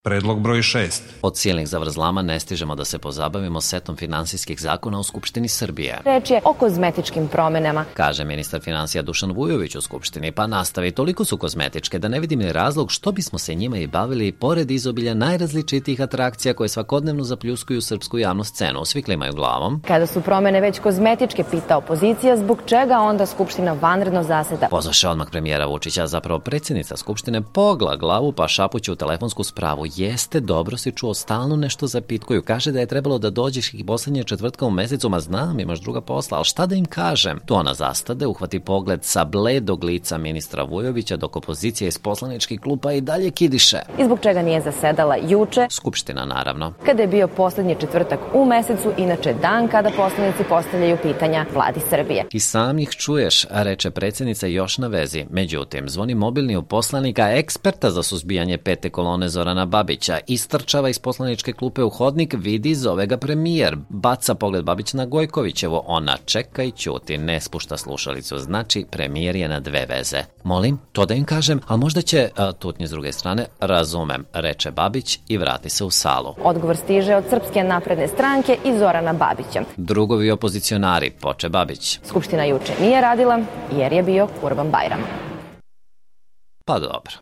Predlog broj 6. Od silnih zavrzlama ne stižemo da se pozabavimo setom finansijskih zakona u Skupštini Srbije. Reč je o kozmetičkim promenama, kaže ministar finansija Dušan Vujović u Skupštini, pa nastavi, toliko su kozmetičke da ne vidim ni razlog što bismo se njima i bavili pored izobilja najrazličitijih atrakcija koje svakodnevno zapljuskuju srpsku javnu scenu. Svi klimaju glavom. Kada su promene već kozmetičke, pita opozicija, zbog čega onda Skupština vanredno zaseda. Pozvaše odmah premijera Vučića, zapravo predsjednica Skupštine pogla glavu pa šapuće u telefonsku spravu. Jeste, dobro si čuo, stalno nešto zapitkuju. Kaže da je trebalo da dođeš i poslednje četvrtka u mesecu, ma znam, imaš druga posla, ali šta da im kažem? Tu ona zastade, uhvati pogled sa bledog lica ministra Vujovića, dok opozicija iz poslaničkih klupa i dalje kidiše. I zbog čega nije zasedala juče? Skupština, naravno. Kada je bio poslednji četvrtak u mesecu, inače dan kada poslanici postavljaju pitanja vladi Srbije. I sam ih čuješ, reče predsjednica još na vezi. Međutim, zvoni mobilni u poslanika, eksperta za suzbijanje pete kolone Zorana Babića, istrčava iz poslaničke klupe u hodnik, vidi, zove ga premijer. Baca pogled Babić na Gojkovićevo, ona čeka i ćuti, ne spušta slušalicu. Znači, premijer je na dve veze. Molim, to da im kažem, ali možda će, tutnje s druge strane, razumem, reče Babić i vrati se u salu. Odgovor stiže od Srpske napredne stranke i Zorana Babića. Drugovi opozicionari, poče Babić. Skupština juče nije radila jer je bio Kurban-bajram. Pa dobro.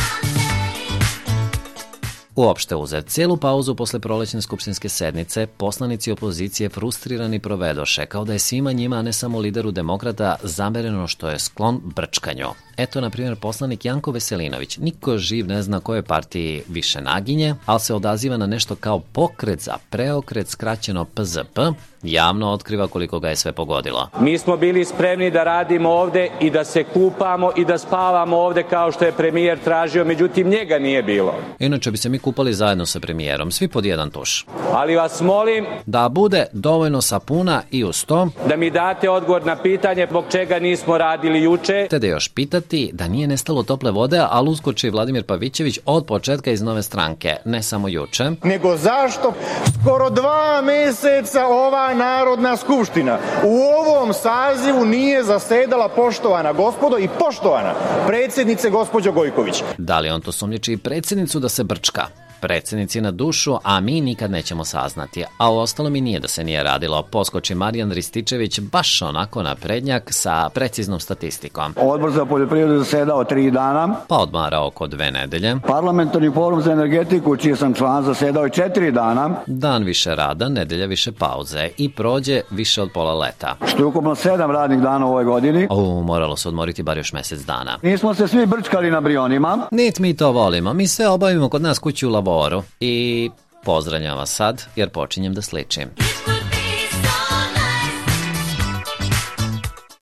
Uopšte uzet cijelu pauzu posle prolećne skupštinske sednice, poslanici opozicije frustrirani provedoše, kao da je svima njima, a ne samo lideru demokrata, zamereno što je sklon brčkanju. Eto, na primjer, poslanik Janko Veselinović. Niko živ ne zna kojoj partiji više naginje, ali se odaziva na nešto kao pokret za preokret, skraćeno PZP, javno otkriva koliko ga je sve pogodilo. Mi smo bili spremni da radimo ovde i da se kupamo i da spavamo ovde kao što je premijer tražio, međutim njega nije bilo. Inače bi se mi kupali zajedno sa premijerom, svi pod jedan tuš. Ali vas molim da bude dovoljno sapuna i uz to da mi date odgovor na pitanje zbog čega nismo radili juče. Te da još pitati da nije nestalo tople vode, ali uskoči Vladimir Pavićević od početka iz Nove stranke, ne samo juče. Nego zašto skoro 2 meseca ova Narodna skupština u ovom sazivu nije zasedala, poštovana gospodo i poštovana predsjednice gospođo Gojković? Da li on to sumnjiči i predsjednicu da se brčka? Predsjednici na dušu, a mi nikad nećemo saznati. A u ostalo mi nije da se nije radilo. Poskoči Marijan Rističević baš onako na prednjak sa preciznom statistikom. Odbor za poljoprivredu zasedao 3 dana. Pa odmara oko 2 nedelje. Parlamentarni forum za energetiku, čiji sam član, zasedao je 4 dana. Dan više rada, nedelja više pauze i prođe više od pola leta. Što je ukupno 7 radnih dana u ovoj godini. Moralo se odmoriti bar još mjesec dana. Nismo se svi brčkali na Brionima. Nit mi to volimo, mi sve obavimo kod nas kući u Lavoru. I pozdravljam vas sad, jer počinjem da sličim.